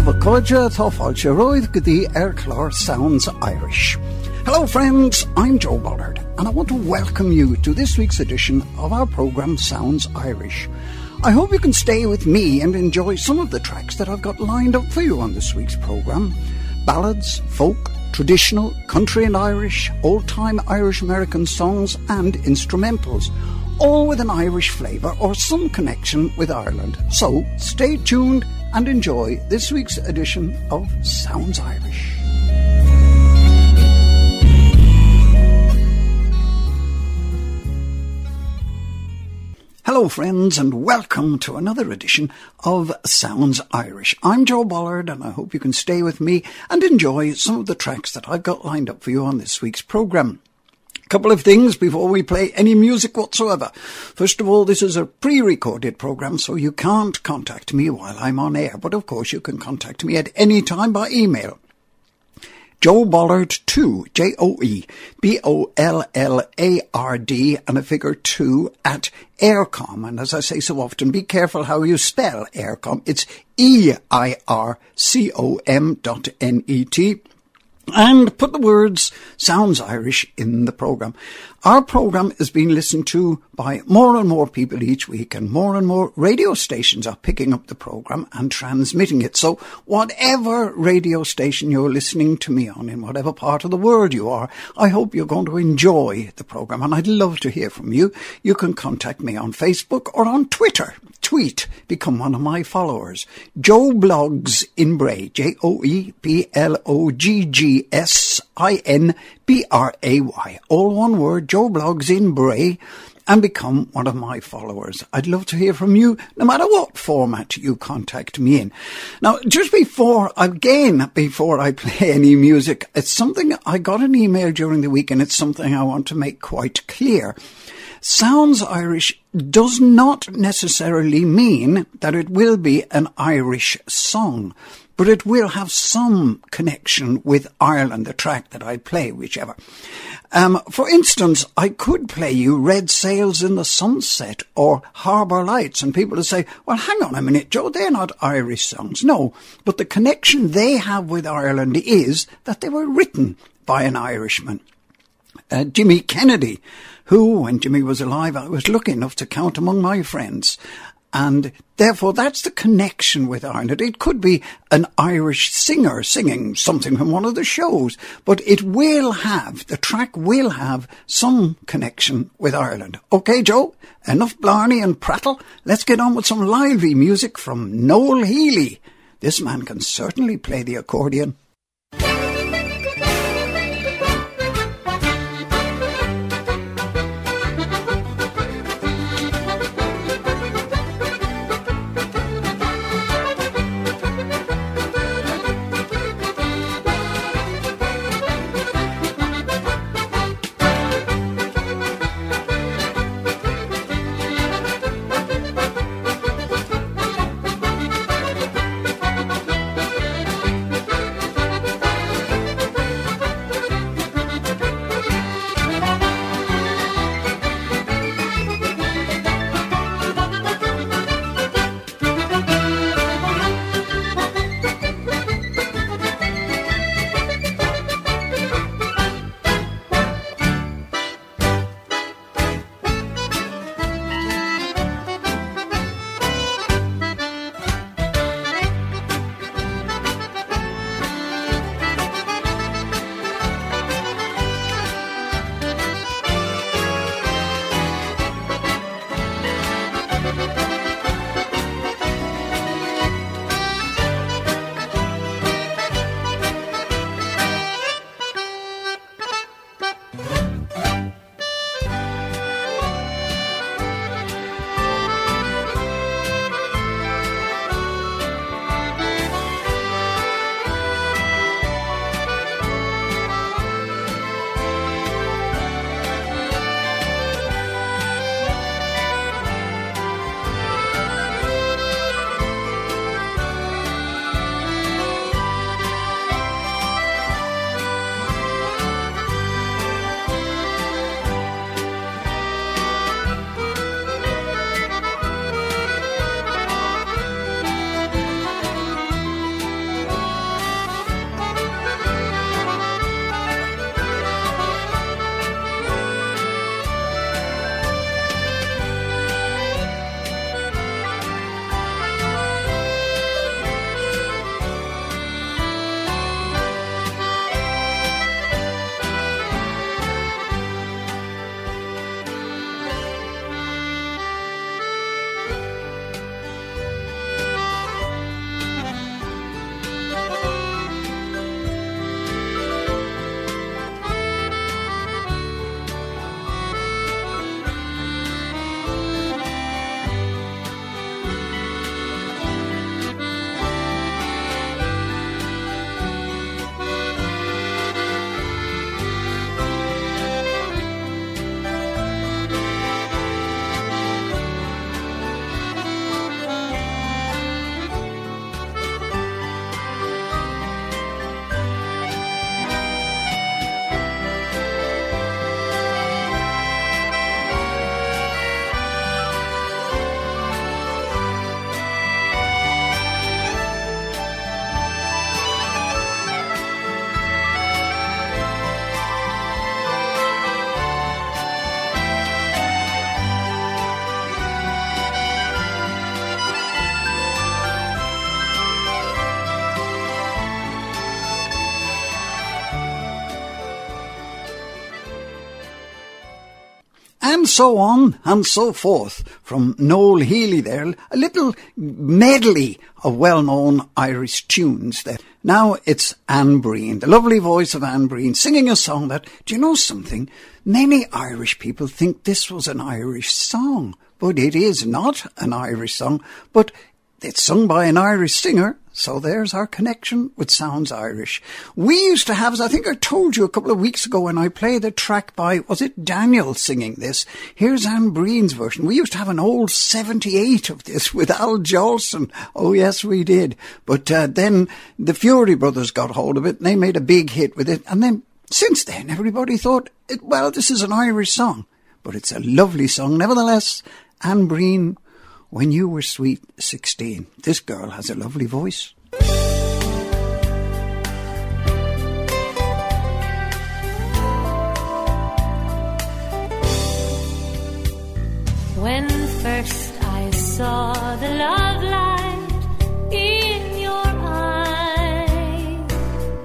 Díomh Codja tá fáilte roiith go dtí Clár Sounds Irish. Hello friends, I'm Joe Bollard and I want to welcome you to this week's edition of our programme Sounds Irish. I hope you can stay with me and enjoy some of the tracks that I've got lined up for you on this week's programme. Ballads, folk, traditional, country and Irish, old-time Irish-American songs and instrumentals, all with an Irish flavour or some connection with Ireland. So stay tuned and enjoy this week's edition of Sounds Irish. Hello friends and welcome to another edition of Sounds Irish. I'm Joe Bollard and I hope you can stay with me and enjoy some of the tracks that I've got lined up for you on this week's programme. Couple of things before we play any music whatsoever. First of all, this is a pre-recorded programme, so you can't contact me while I'm on air, but of course you can contact me at any time by email. Joe Bollard 2, JOEBOLLARD and a figure 2 at Eircom. And as I say so often, be careful how you spell Eircom. It's EIRCOM.net. And put the words Sounds Irish in the programme. Our programme is being listened to by more and more people each week, and more radio stations are picking up the programme and transmitting it. So whatever radio station you're listening to me on, in whatever part of the world you are, I hope you're going to enjoy the programme, and I'd love to hear from you. You can contact me on Facebook or on Twitter. Tweet, become one of my followers. Joe Blogs in Bray, JOEBLOGGSINBRAY, all one word, Joe Blogs in Bray, and become one of my followers. I'd love to hear from you, no matter what format you contact me in. Now, just before I play any music, it's something, I got an email during the week, and it's something I want to make quite clear. Sounds Irish does not necessarily mean that it will be an Irish song, but it will have some connection with Ireland, the track that I play, whichever. For instance, I could play you Red Sails in the Sunset or Harbour Lights, and people will say, well, hang on a minute, Joe, they're not Irish songs. No, but the connection they have with Ireland is that they were written by an Irishman. Jimmy Kennedy, who, when Jimmy was alive, I was lucky enough to count among my friends. And therefore, that's the connection with Ireland. It could be an Irish singer singing something from one of the shows, but the track will have some connection with Ireland. Okay, Joe, enough blarney and prattle. Let's get on with some lively music from Noel Healy. This man can certainly play the accordion. and so on and so forth from Noel Healy there. A little medley of well-known Irish tunes there. Now it's Anne Breen, the lovely voice of Anne Breen, singing a song that, do you know something? Many Irish people think this was an Irish song, but it is not an Irish song, but it's sung by an Irish singer, so there's our connection with Sounds Irish. We used to have, as I think I told you a couple of weeks ago when I played the track by, was it Daniel singing this? Here's Anne Breen's version. We used to have an old 78 of this with Al Jolson. Oh yes, we did. But then the Fury Brothers got hold of it and they made a big hit with it. And then since then everybody thought, well, this is an Irish song. But it's a lovely song. Nevertheless, Anne Breen, When You Were Sweet 16. This girl has a lovely voice. When first I saw the love light in your eyes,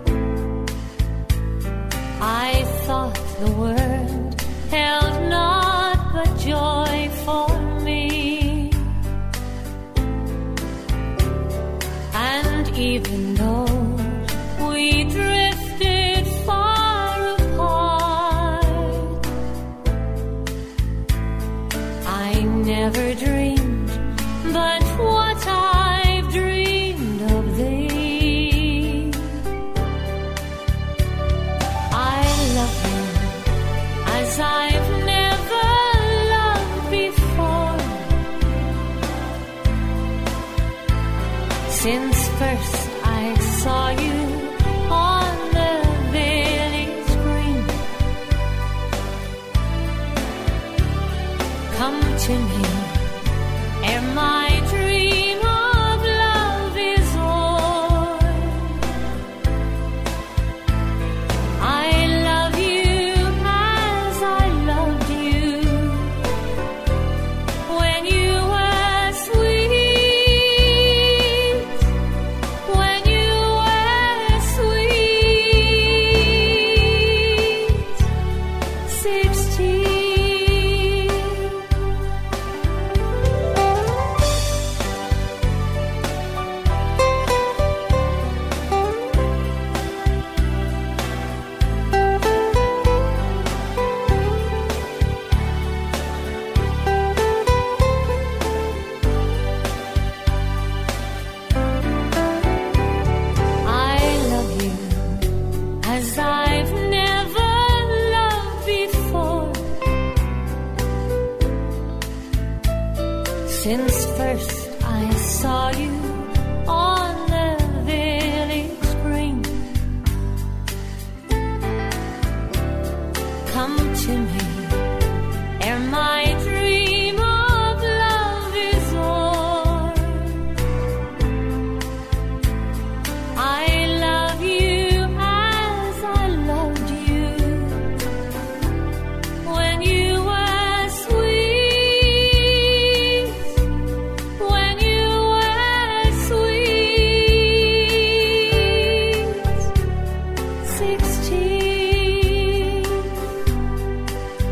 I thought the world held naught but joy for me. And even though we drifted far apart, I never dreamed but what I've dreamed of thee. I love you as I've never loved before, since first I saw you on the village green. Come to me ere my dream of love is o'er. I love you as I loved you when you were sweet, when you were sweet 16. I love you as I've never loved before, since first I saw you on the village green. Come to me ere my dream of love is o'er. I love you as I loved you when you were sweet, when you were sweet 16.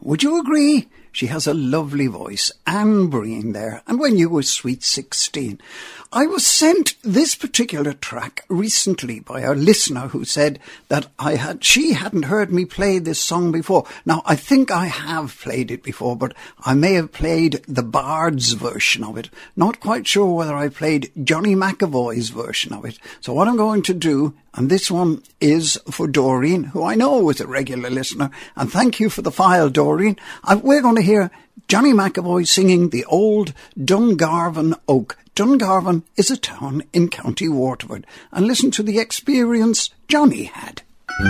Would you agree? She has a lovely voice. Anne Breen there. And When You Were Sweet 16. I was sent this particular track recently by a listener who said that she hadn't heard me play this song before. Now, I think I have played it before, but I may have played the Bard's version of it. Not quite sure whether I played Johnny McAvoy's version of it. So what I'm going to do, and this one is for Doreen, who I know is a regular listener, and thank you for the file, Doreen. We're going to hear Johnny McAvoy singing the old Dungarvan Oak. Dungarvan is a town in County Waterford. And listen to the experience Johnny had.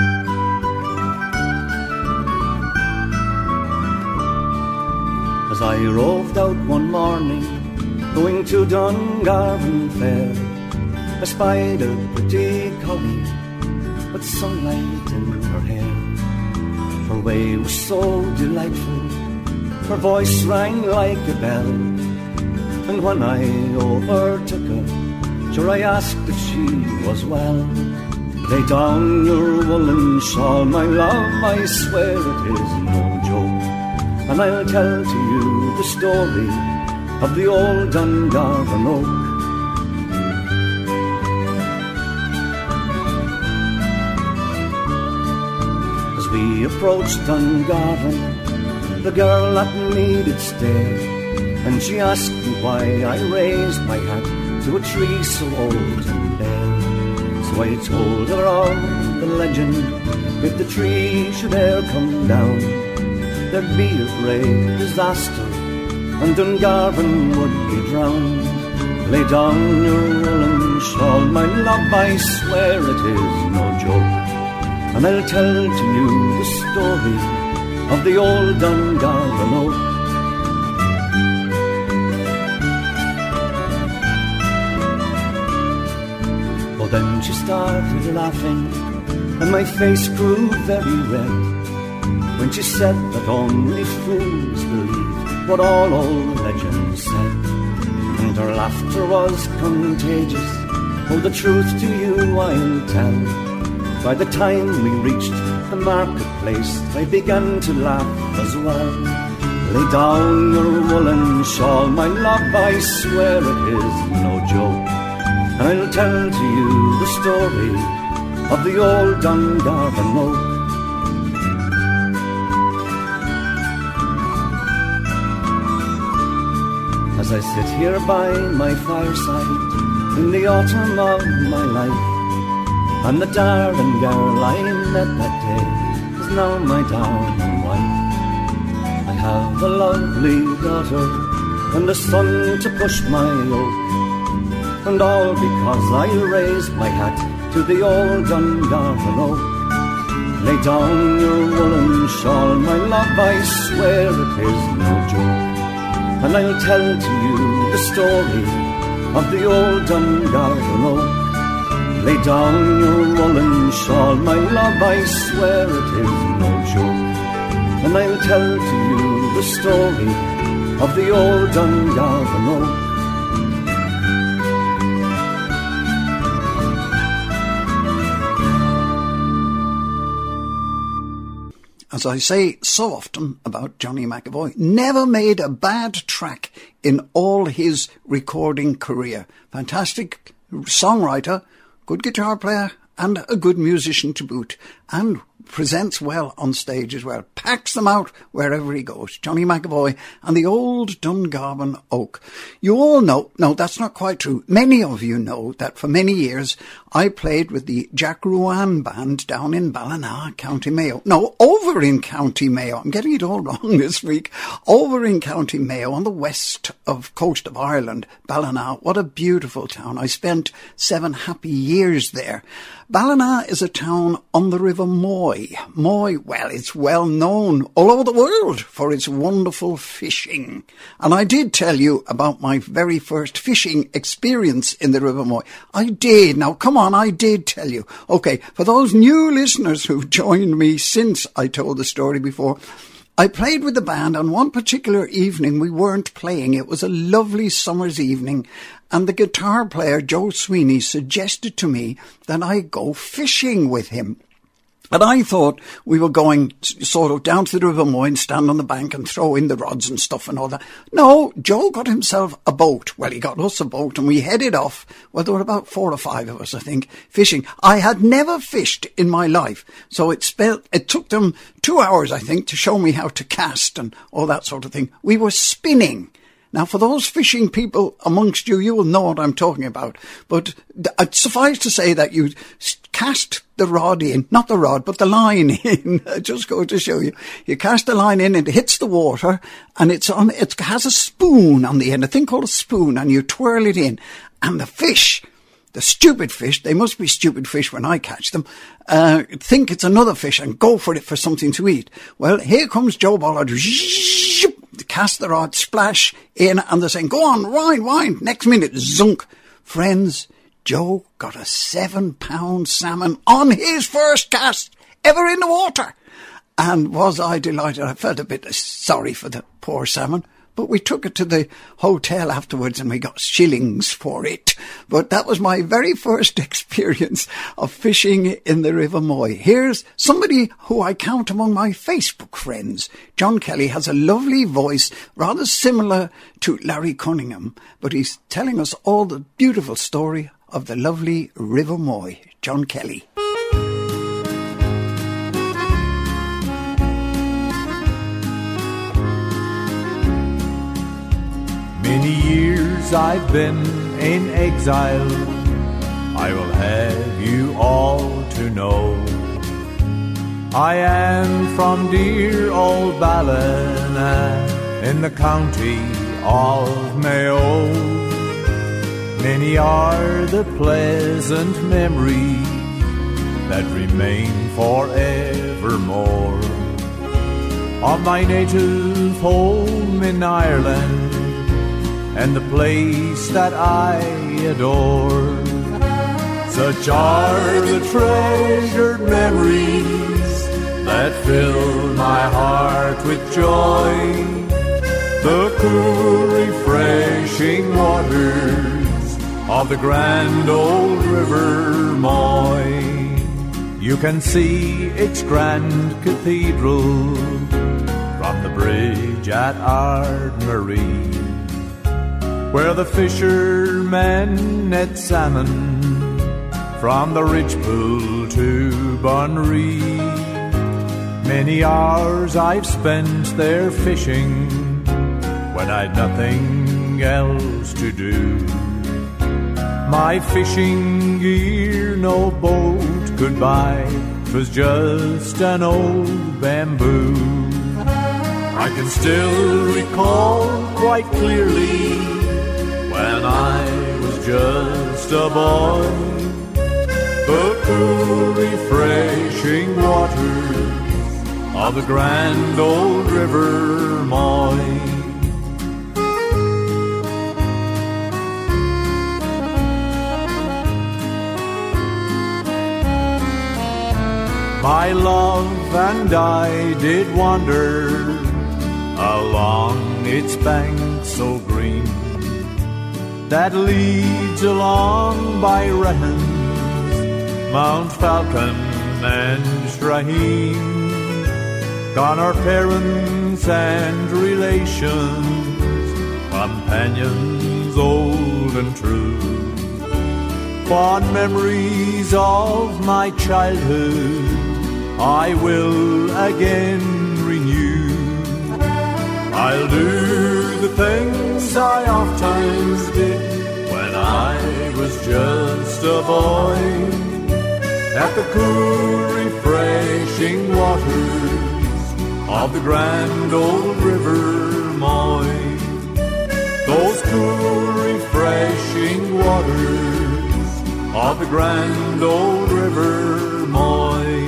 As I roved out one morning, going to Dungarvan Fair, I spied a pretty collie with sunlight in her hair. Her way was so delightful, her voice rang like a bell. And when I overtook her, sure I asked if she was well. Lay down your woolen shawl, my love, I swear it is no joke. And I'll tell to you the story of the old Dungarvan Oak. As we approached Dungarvan, the girl at me did stare, and she asked me why I raised my hat to a tree so old and bare. So I told her of the legend, if the tree should e'er come down, there'd be a great disaster, and Dungarvan would be drowned. Lay down your woolen shawl, my love, I swear it is no joke. And I'll tell to you the story of the old Dungarvan Oak. Then she started laughing, and my face grew very red, when she said that only fools believe what all old legends said. And her laughter was contagious, oh, the truth to you I'll tell. By the time we reached the marketplace, I began to laugh as well. Lay down your woolen shawl, my love, I swear it is no joke. I'll tell to you the story of the old Dungarvan Oak. As I sit here by my fireside in the autumn of my life, and the darling girl I met that day is now my darling wife. I have a lovely daughter and a son to push my oak, and all because I raised my hat to the old Dungarvan Oak. Lay down your woolen shawl, my love, I swear it is no joke. And I'll tell to you the story of the old Dungarvan Oak. Lay down your woolen shawl, my love, I swear it is no joke. And I'll tell to you the story of the old Dungarvan Oak. As I say so often about Johnny McAvoy, never made a bad track in all his recording career. Fantastic songwriter, good guitar player, and a good musician to boot, and presents well on stage as well. Packs them out wherever he goes. Johnny McAvoy and the old Dungarvan Oak. You all know, no, that's not quite true. Many of you know that for many years I played with the Jack Ruane Band down in Ballina, County Mayo. No, over in County Mayo. I'm getting it all wrong this week. Over in County Mayo on the west of coast of Ireland. Ballina, what a beautiful town. I spent 7 happy years there. Ballina is a town on the River Moy. Moy, well, it's well known all over the world for its wonderful fishing. And I did tell you about my very first fishing experience in the River Moy. I did. Now, come on, I did tell you. Okay, for those new listeners who've joined me since I told the story before, I played with the band on one particular evening. We weren't playing. It was a lovely summer's evening, and the guitar player, Joe Sweeney, suggested to me that I go fishing with him. And I thought we were going sort of down to the River Moy and stand on the bank and throw in the rods and stuff and all that. No, Joe got himself a boat. Well, he got us a boat and we headed off. Well, there were about 4 or 5 of us, I think, fishing. I had never fished in my life. So it took them 2 hours, I think, to show me how to cast and all that sort of thing. We were spinning. Now, for those fishing people amongst you, you will know what I'm talking about. But suffice to say that you cast the rod in, not the rod, but the line in. Just going to show you. You cast the line in and it hits the water and it has a spoon on the end, a thing called a spoon, and you twirl it in. And the fish, the stupid fish, they must be stupid fish when I catch them, think it's another fish and go for it for something to eat. Well, here comes Joe Bollard. Cast the rod, splash in, and they're saying, go on, wind. Next minute, zunk. Friends, Joe got a 7-pound salmon on his first cast ever in the water. And was I delighted? I felt a bit sorry for the poor salmon. But we took it to the hotel afterwards and we got shillings for it. But that was my very first experience of fishing in the River Moy. Here's somebody who I count among my Facebook friends. John Kelly has a lovely voice, rather similar to Larry Cunningham, but he's telling us all the beautiful story of the lovely River Moy. John Kelly. Many years I've been in exile, I will have you all to know. I am from dear old Ballina in the county of Mayo. Many are the pleasant memories that remain forevermore of my native home in Ireland and the place that I adore. Such are the treasured memories that fill my heart with joy. The cool, refreshing waters of the grand old River Moy. You can see its grand cathedral from the bridge at Ardmurray, where the fishermen net salmon from the Ridge Pool to Bunree. Many hours I've spent there fishing when I'd nothing else to do. My fishing gear no boat could buy, 'twas just an old bamboo. I can still recall quite clearly when I was just a boy, the cool, refreshing waters of the grand old River Moy. My love and I did wander along its banks so green, that leads along by Rehens, Mount Falcon and Straheen. Gone our parents and relations, companions old and true. Fond memories of my childhood I will again renew. I'll do the things I oftentimes did when I was just a boy, at the cool, refreshing waters of the grand old River Moy. Those cool, refreshing waters of the grand old River Moy.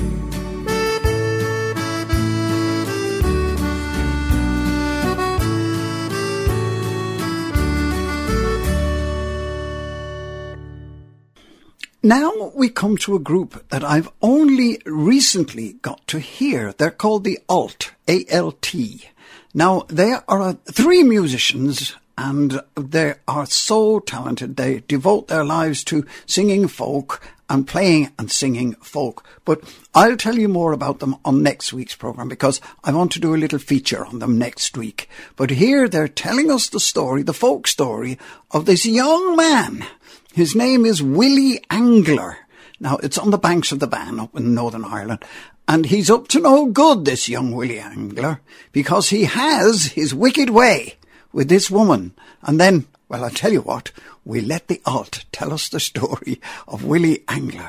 Now we come to a group that I've only recently got to hear. They're called the Alt, A-L-T. Now, they are 3 musicians, and they are so talented. They devote their lives to singing folk, and playing and singing folk. But I'll tell you more about them on next week's programme because I want to do a little feature on them next week. But here they're telling us the story, the folk story, of this young man. His name is Willie Angler. Now, it's on the banks of the Bann up in Northern Ireland. And he's up to no good, this young Willie Angler, because he has his wicked way with this woman. And then, well, I'll tell you what, we let the alt tell us the story of Willie Angler.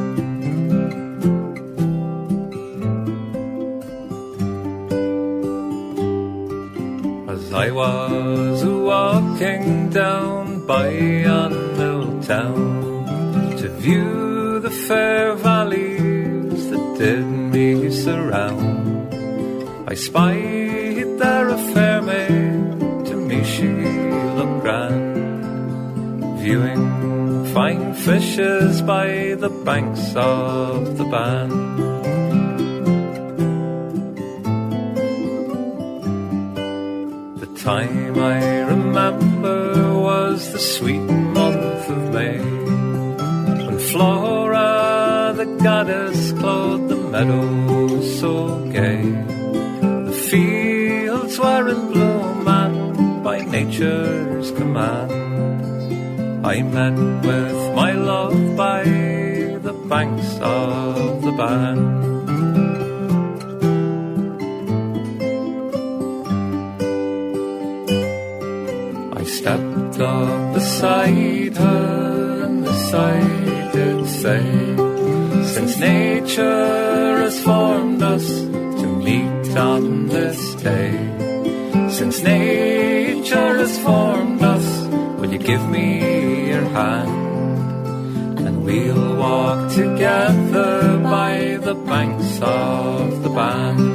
As I was walking down by yon mill town to view the fair valleys that did me surround, I spied there a fair maid, to me she looked grand, viewing fine fishes by the banks of the Bann. The time I remember was the sweet month of May, when Flora the goddess clothed the meadows so gay. The fields were in bloom and by nature's command I met with my love by the banks of the Bann. I stepped up beside her and as I did say, since nature has formed us to meet on this day, since nature has formed us, will you give me your hand, and we'll walk together by the banks of the Bann.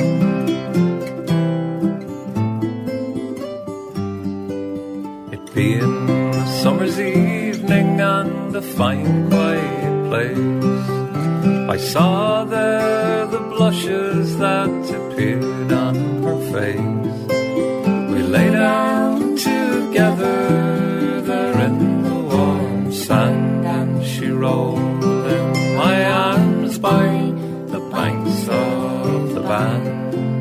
It being a summer's evening and a fine quiet place, I saw there the blushes that appeared on her face. We lay down together there in the warm sand, and she rolled in my arms by the banks of the Bann.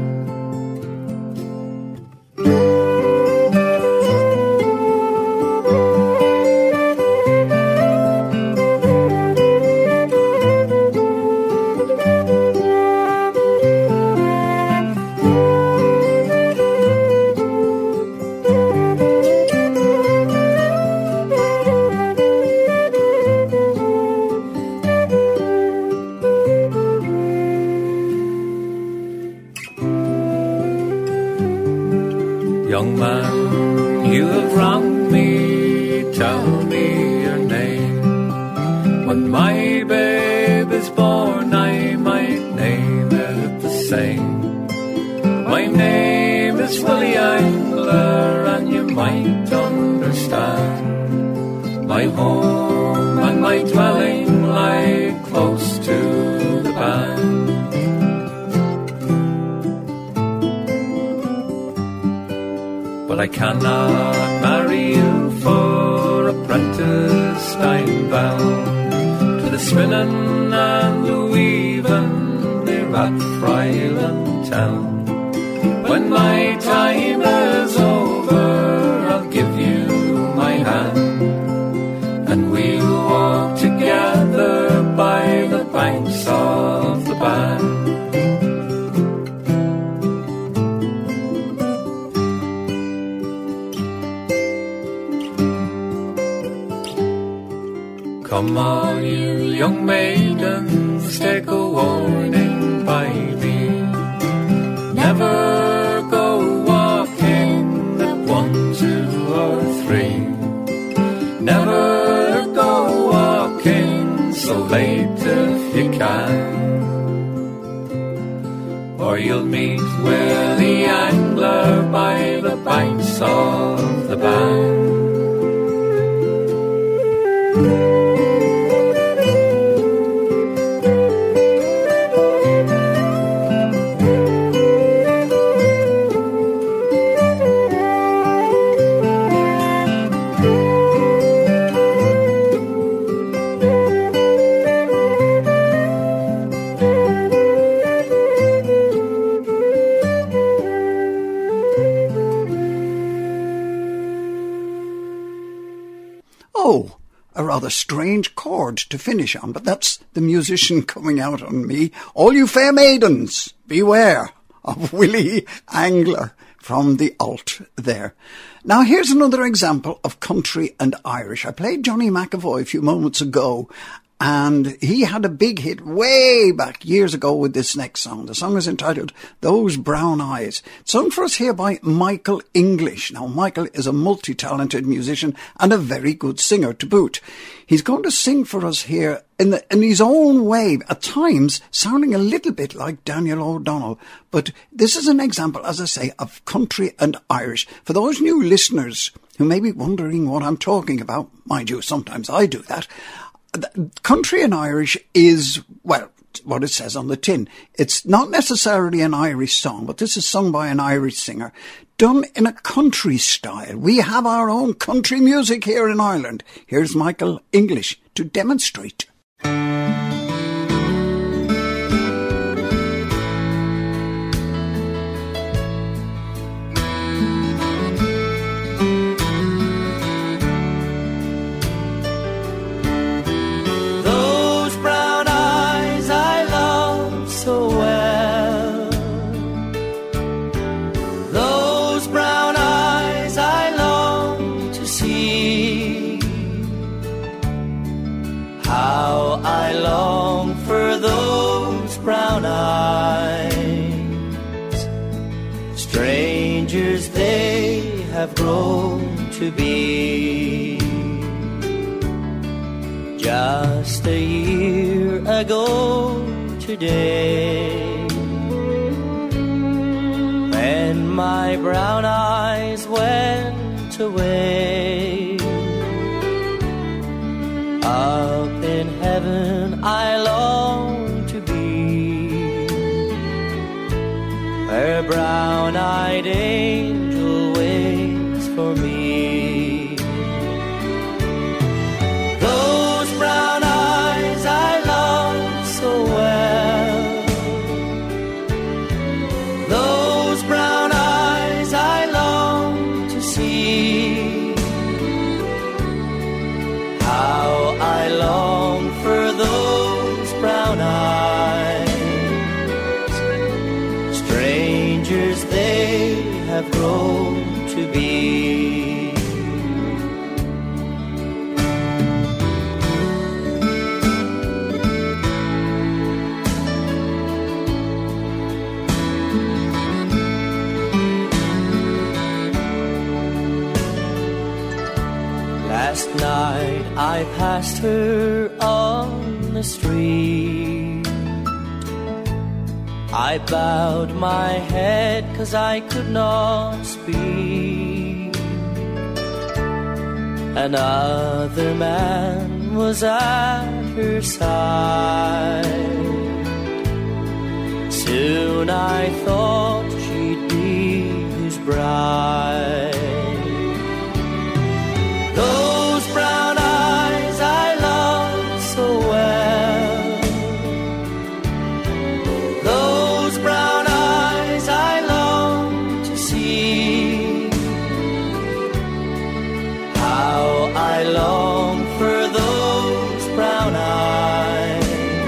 Young man, you have wronged me, tell me your name. When my babe is born, I might name it the same. My name is Willie Angler, and you might understand. My home and my dwelling lie close to the Bann. But I cannot marry you, for apprentice I'm bound to the spinning and the weaving near at Fryland town. When my time is over, I'll give you my hand, and we'll walk together by the banks of the Bann. Come all you young maidens, take a warning by me. Never go walking at 1, 2 or 3. Never go walking so late if you can, or you'll meet Willie Angler by the banks of the Bann. rather strange chord to finish on, but that's the musician coming out on me. All you fair maidens, beware of Willie Angler from the alt there. Now here's another example of country and Irish. I played Johnny McAvoy a few moments ago, and he had a big hit way back years ago with this next song. The song is entitled Those Brown Eyes. It's sung for us here by Michael English. Now, Michael is a multi-talented musician and a very good singer to boot. He's going to sing for us here in his own way, at times sounding a little bit like Daniel O'Donnell. But this is an example, as I say, of country and Irish. For those new listeners who may be wondering what I'm talking about, mind you, sometimes I do that. Country and Irish is, well, what it says on the tin. It's not necessarily an Irish song, but this is sung by an Irish singer, done in a country style. We have our own country music here in Ireland. Here's Michael English to demonstrate. Have grown to be. Just a year ago today, when my brown eyes went away, up in heaven I long to be, where brown-eyed angel waits for me. Those brown eyes I love so well, those brown eyes I long to see. How I long for those brown eyes, strangers they have grown to be. Last night I passed her on the street. I bowed my head 'cause I could not speak. Another man was at her side. Soon I thought she'd be his bride. Those brown eyes I love so well, those brown eyes I long to see. How I long for those brown eyes,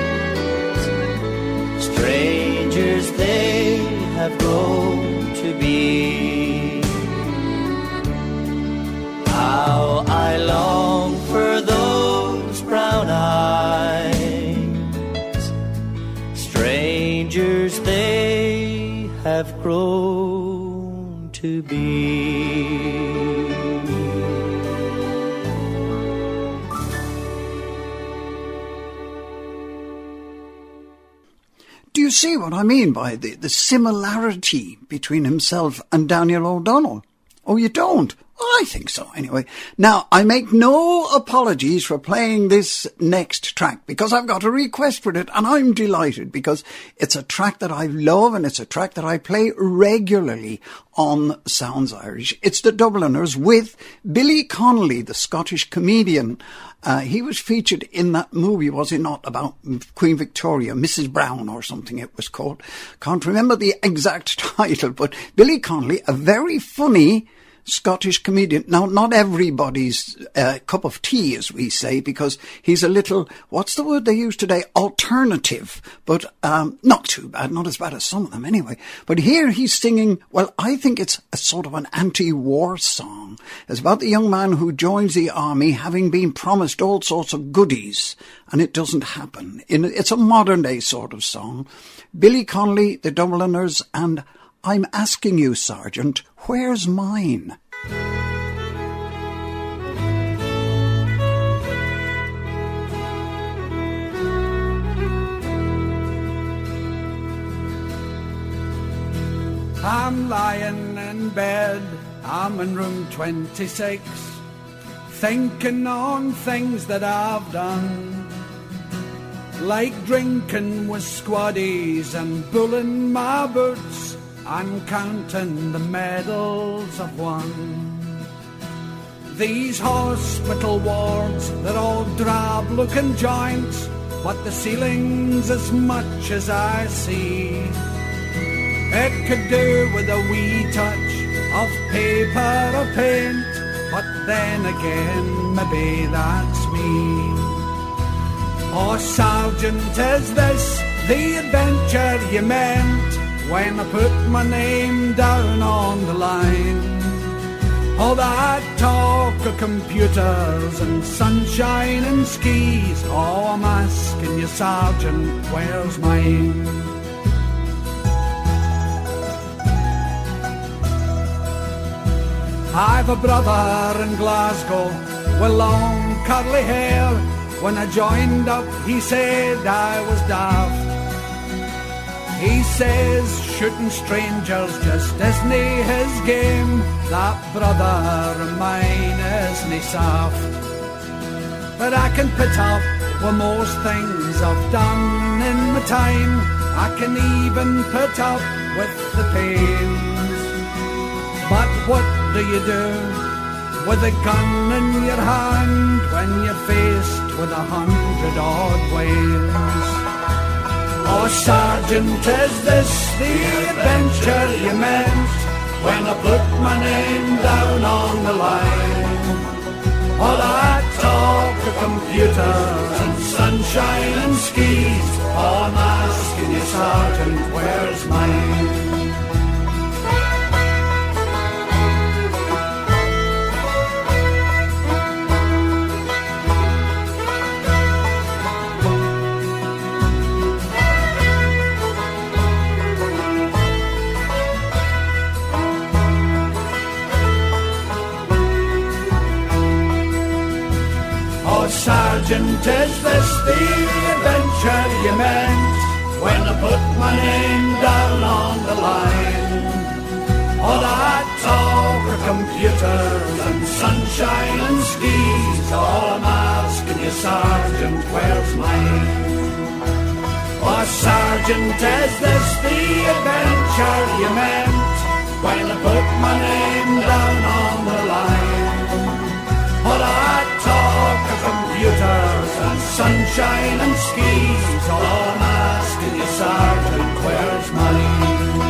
strangers they have grown to be. How I long for those brown eyes, strangers they have grown to be. Do you see what I mean by the similarity between himself and Daniel O'Donnell? Oh, you don't? I think so, anyway. Now, I make no apologies for playing this next track, because I've got a request for it, and I'm delighted, because it's a track that I love, and it's a track that I play regularly on Sounds Irish. It's the Dubliners with Billy Connolly, the Scottish comedian. He was featured in that movie, was he not, about Queen Victoria, Mrs. Brown or something it was called. Can't remember the exact title, but Billy Connolly, a very funny Scottish comedian. Now, not everybody's cup of tea, as we say, because he's a little, what's the word they use today? Alternative. But not too bad, not as bad as some of them anyway. But here he's singing, well, I think it's a sort of an anti-war song. It's about the young man who joins the army having been promised all sorts of goodies, and it doesn't happen. It's a modern-day sort of song. Billy Connolly, the Dubliners, and I'm Asking You, Sergeant, Where's Mine? I'm lying in bed, I'm in room 26, thinking on things that I've done, like drinking with squaddies and bulling my boots and counting the medals I've won. These hospital wards, they're all drab-looking joints, but the ceiling's as much as I see. It could do with a wee touch of paper or paint, but then again, maybe that's me. Oh, Sergeant, is this the adventure you meant when I put my name down on the line? All that talk of computers and sunshine and skis, oh, I'm asking you, Sergeant, where's mine? I've a brother in Glasgow with long curly hair. When I joined up, he said I was daft. He says shooting strangers just isn't his game. That brother of mine isn't soft. But I can put up with most things I've done in my time. I can even put up with the pains. But what do you do with a gun in your hand when you're faced with 100-odd ways? Oh, Sergeant, is this the adventure you meant when I put my name down on the line? All that talk of computers and sunshine and skis, oh, I'm asking you, Sergeant, where's mine? Sergeant, is this the adventure you meant when I put my name down on the line? All that talk of computers and sunshine and skis, all I'm asking you, Sergeant, where's mine? Oh, Sergeant, is this the adventure you meant when I put my name down on the line? All that talk of computers and sunshine and skis, all I'm asking you, Sergeant, where's mine?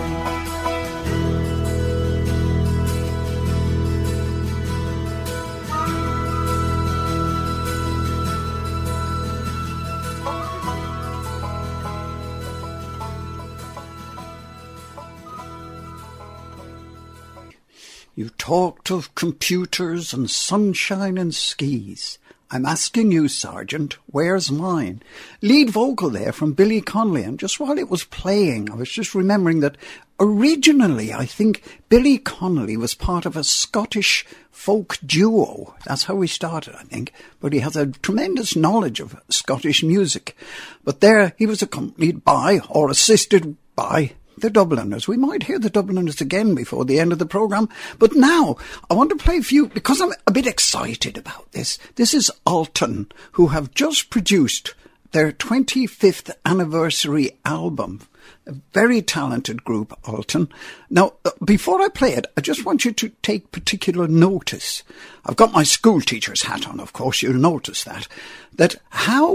You talked of computers and sunshine and skis. I'm asking you, Sergeant, where's mine? Lead vocal there from Billy Connolly. And just while it was playing, I was just remembering that originally, I think Billy Connolly was part of a Scottish folk duo. That's how he started, I think. But he has a tremendous knowledge of Scottish music. But there he was accompanied by, or assisted by, the Dubliners. We might hear the Dubliners again before the end of the programme. But now, I want to play a few, because I'm a bit excited about this. This is Alton, who have just produced their 25th anniversary album. A very talented group, Alton. Now, before I play it, I just want you to take particular notice. I've got my school teacher's hat on, of course, you'll notice that how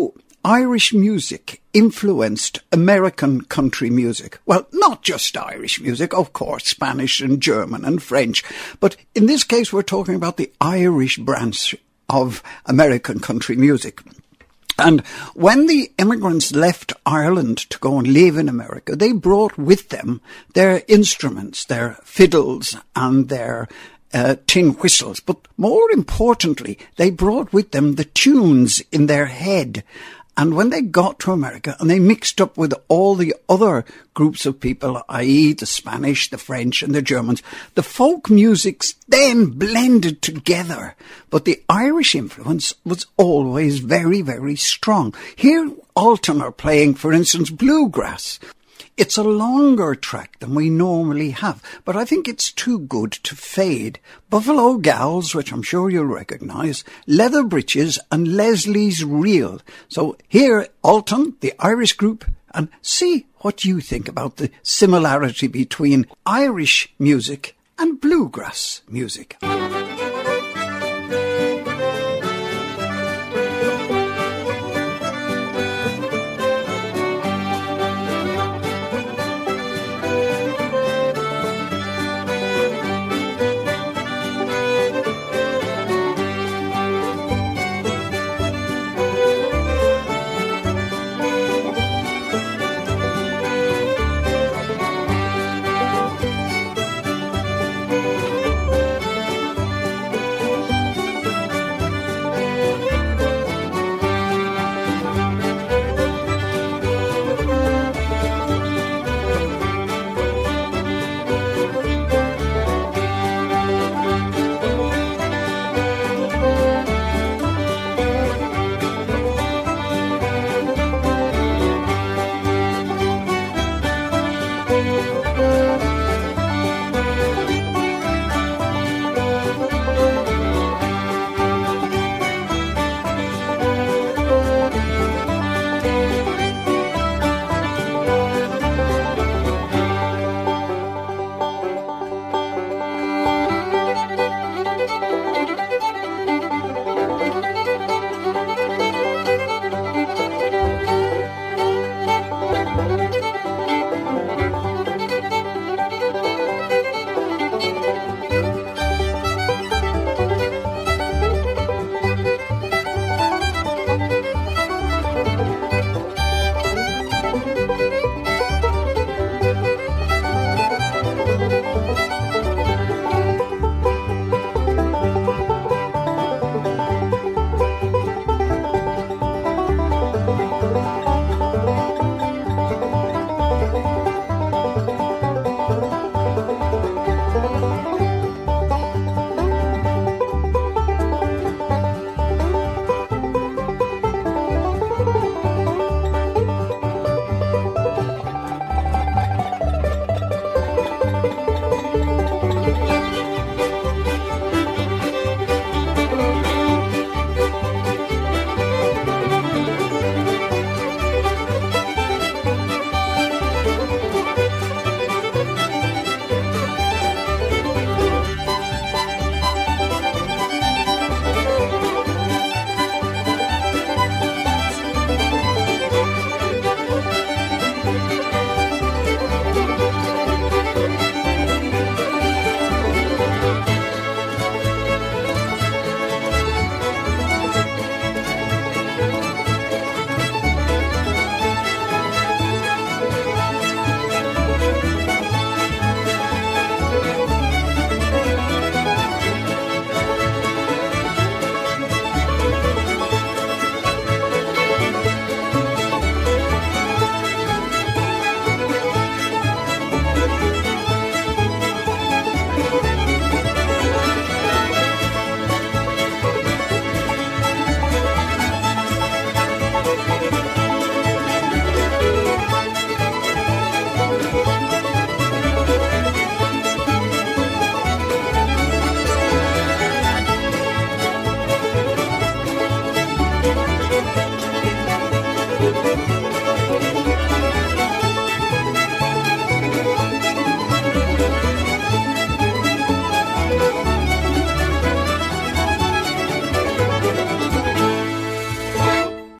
Irish music influenced American country music. Well, not just Irish music, of course, Spanish and German and French. But in this case, we're talking about the Irish branch of American country music. And when the immigrants left Ireland to go and live in America, they brought with them their instruments, their fiddles and their tin whistles. But more importantly, they brought with them the tunes in their head. And when they got to America and they mixed up with all the other groups of people, i.e. the Spanish, the French and the Germans, the folk musics then blended together. But the Irish influence was always very, very strong. Here, Alton are playing, for instance, bluegrass. It's a longer track than we normally have, but I think it's too good to fade. Buffalo Gals, which I'm sure you'll recognise, Leather Breeches and Leslie's Reel. So here, Alton, the Irish group, and see what you think about the similarity between Irish music and bluegrass music.